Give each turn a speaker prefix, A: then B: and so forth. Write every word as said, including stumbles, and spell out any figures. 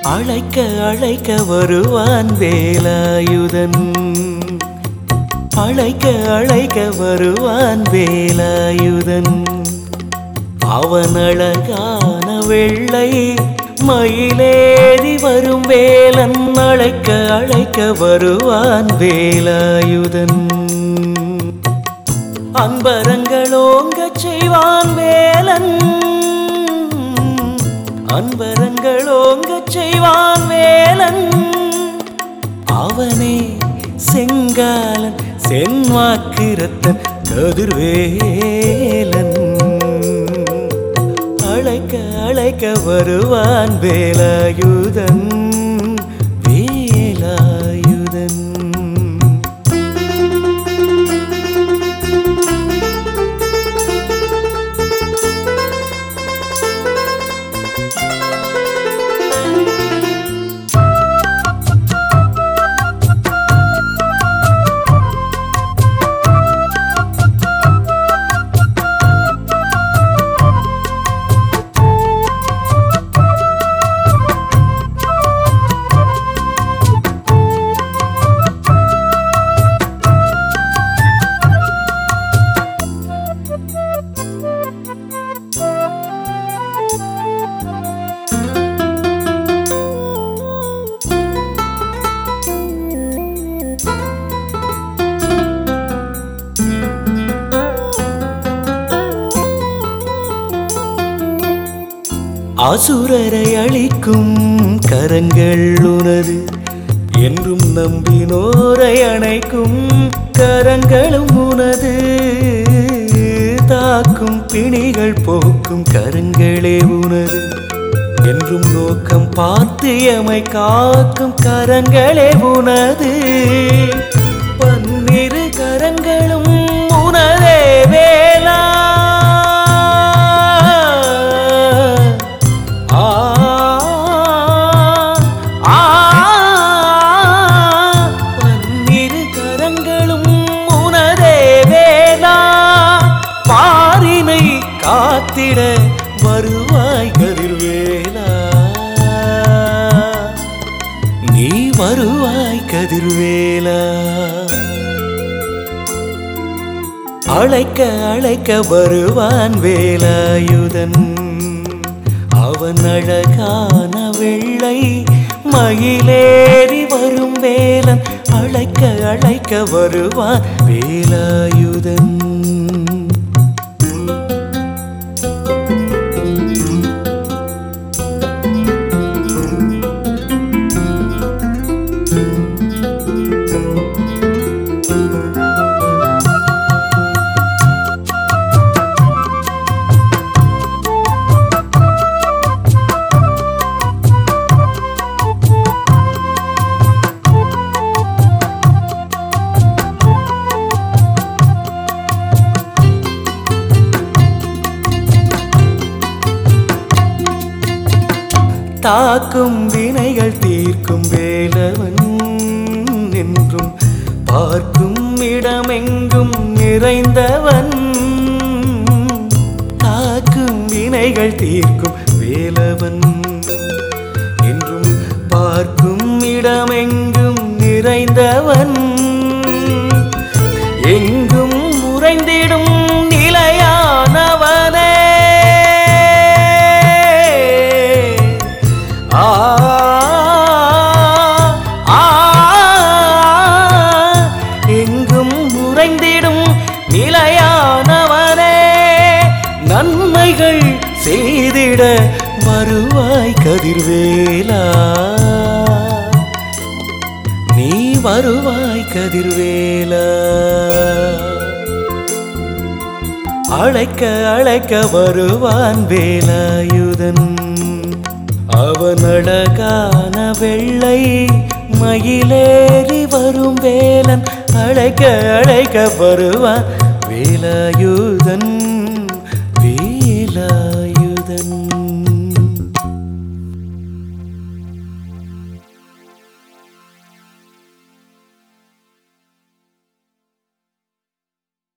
A: அழைக்க அழைக்க வருவான் வேலாயுதன். அழைக்க அழைக்க வருவான் வேலாயுதன். அவன் அழகான வெள்ளை மயிலேறி வரும் வேலன். அழைக்க அழைக்க வருவான் வேலாயுதன். அன்பரங்களோங்கச் செய்வான் வேலன். அன்பரங்களோங்கச் செய்வான் வேலன். அவனே செங்காலன் சென்வாக்கிரத்தன் கதிர்வேலன். அழைக்க அழைக்க வருவான் வேலாயுதன். வேலாயுதன். அசுரரை அழிக்கும் கரங்கள் உனது. என்றும் நம்பினோரை அணைக்கும் கரங்களும் உனது. தாக்கும் பிணிகள் போக்கும் கரங்களே உனது. என்றும் நோக்கம் பார்த்து எமை காக்கும் கரங்களே உனது. பன்னிரு கரங்களும் உனதே வேலா. காத்திட வருவாய் கதிர்வேலா. நீ வருவாய் கதிர்வேலா. அழைக்க அழைக்க வருவான் வேலாயுதன். அவன் அழகான வெள்ளை மயிலேறி வரும் வேலன். அழைக்க அழைக்க வருவான் வேலாயுதன். தாக்கும் வினைகள் தீர்க்கும் வேலவன். என்றும் பார்க்கும் இடமெங்கும் நிறைந்தவன். தாக்கும் வினைகள் தீர்க்கும் வேலவன். என்றும் பார்க்கும் இடமெங்கும் நிறைந்தவன். எங்கும் உறைந்திடும் நிலையானவனே. எங்கும் உறைந்திடும் நிலையானவனே. நன்மைகள் செய்திட வருவாய் கதிர்வேலா. நீ வருவாய் கதிர்வேலா. அழைக்க அழைக்க வருவான் வேலாயுதன். அவன் அழகான வெள்ளை மயிலேறி வரும் வேலன். அழைக்க அழைக்க வருவான் வேலாயுதன்.